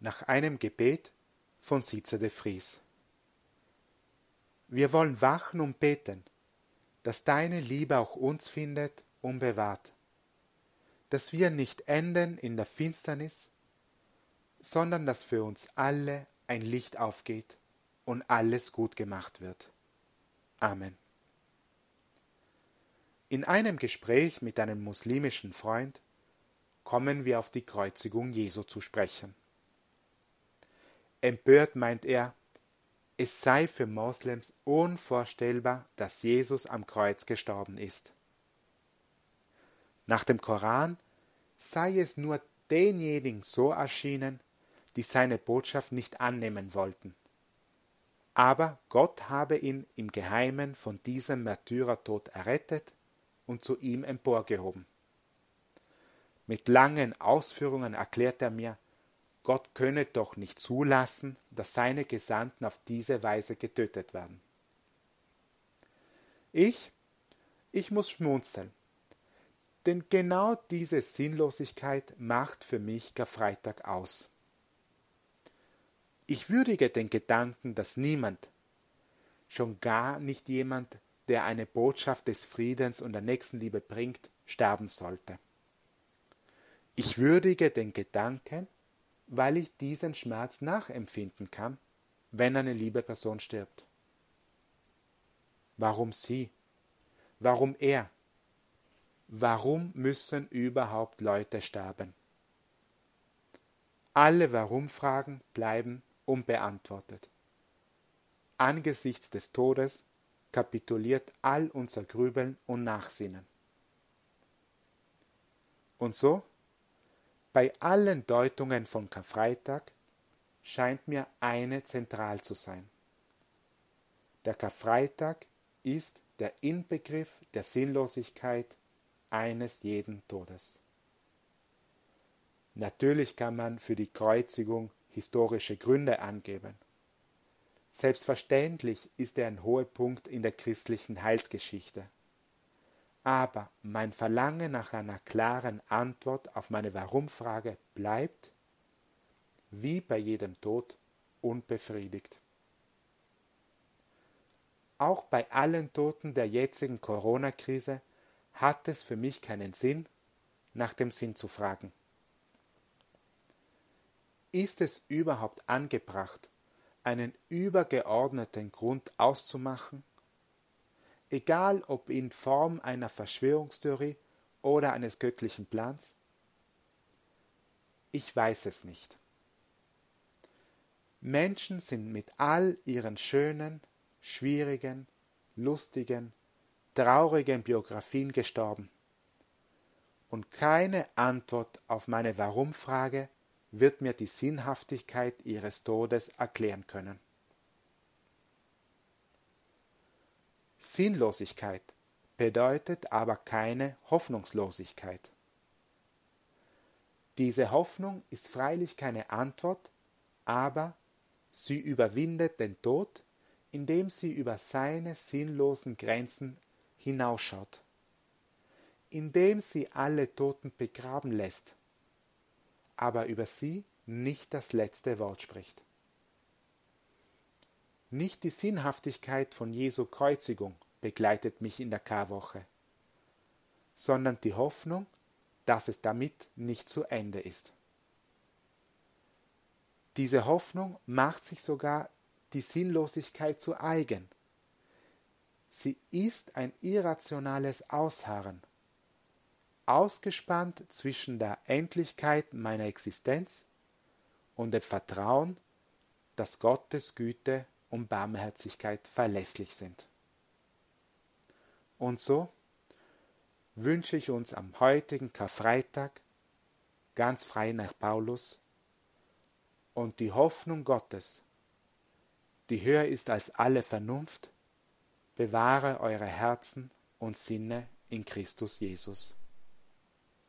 nach einem Gebet von Sitze de Vries. Wir wollen wachen und beten, dass deine Liebe auch uns findet und bewahrt, dass wir nicht enden in der Finsternis, sondern dass für uns alle ein Licht aufgeht und alles gut gemacht wird. Amen. In einem Gespräch mit einem muslimischen Freund kommen wir auf die Kreuzigung Jesu zu sprechen. Empört meint er, es sei für Moslems unvorstellbar, dass Jesus am Kreuz gestorben ist. Nach dem Koran sei es nur denjenigen so erschienen, die seine Botschaft nicht annehmen wollten. Aber Gott habe ihn im Geheimen von diesem Märtyrertod errettet und zu ihm emporgehoben. Mit langen Ausführungen erklärt er mir, Gott könne doch nicht zulassen, dass seine Gesandten auf diese Weise getötet werden. Ich muss schmunzeln, denn genau diese Sinnlosigkeit macht für mich Karfreitag aus. Ich würdige den Gedanken, dass niemand, schon gar nicht jemand, der eine Botschaft des Friedens und der Nächstenliebe bringt, sterben sollte. Ich würdige den Gedanken, weil ich diesen Schmerz nachempfinden kann, wenn eine liebe Person stirbt. Warum sie? Warum er? Warum müssen überhaupt Leute sterben? Alle Warum-Fragen bleiben unbeantwortet. Angesichts des Todes kapituliert all unser Grübeln und Nachsinnen. Und so, bei allen Deutungen von Karfreitag scheint mir eine zentral zu sein. Der Karfreitag ist der Inbegriff der Sinnlosigkeit eines jeden Todes. Natürlich kann man für die Kreuzigung historische Gründe angeben. Selbstverständlich ist er ein Höhepunkt in der christlichen Heilsgeschichte. Aber mein Verlangen nach einer klaren Antwort auf meine Warum-Frage bleibt, wie bei jedem Tod, unbefriedigt. Auch bei allen Toten der jetzigen Corona-Krise hat es für mich keinen Sinn, nach dem Sinn zu fragen. Ist es überhaupt angebracht, einen übergeordneten Grund auszumachen? Egal ob in Form einer Verschwörungstheorie oder eines göttlichen Plans? Ich weiß es nicht. Menschen sind mit all ihren schönen, schwierigen, lustigen, traurigen Biografien gestorben. Und keine Antwort auf meine Warum-Frage wird mir die Sinnhaftigkeit ihres Todes erklären können. Sinnlosigkeit bedeutet aber keine Hoffnungslosigkeit. Diese Hoffnung ist freilich keine Antwort, aber sie überwindet den Tod, indem sie über seine sinnlosen Grenzen hinausschaut, indem sie alle Toten begraben lässt, aber über sie nicht das letzte Wort spricht. Nicht die Sinnhaftigkeit von Jesu Kreuzigung begleitet mich in der Karwoche, sondern die Hoffnung, dass es damit nicht zu Ende ist. Diese Hoffnung macht sich sogar die Sinnlosigkeit zu eigen. Sie ist ein irrationales Ausharren, ausgespannt zwischen der Endlichkeit meiner Existenz und dem Vertrauen, dass Gottes Güte und Barmherzigkeit verlässlich sind. Und so wünsche ich uns am heutigen Karfreitag, ganz frei nach Paulus, und die Hoffnung Gottes, die höher ist als alle Vernunft, bewahre eure Herzen und Sinne in Christus Jesus.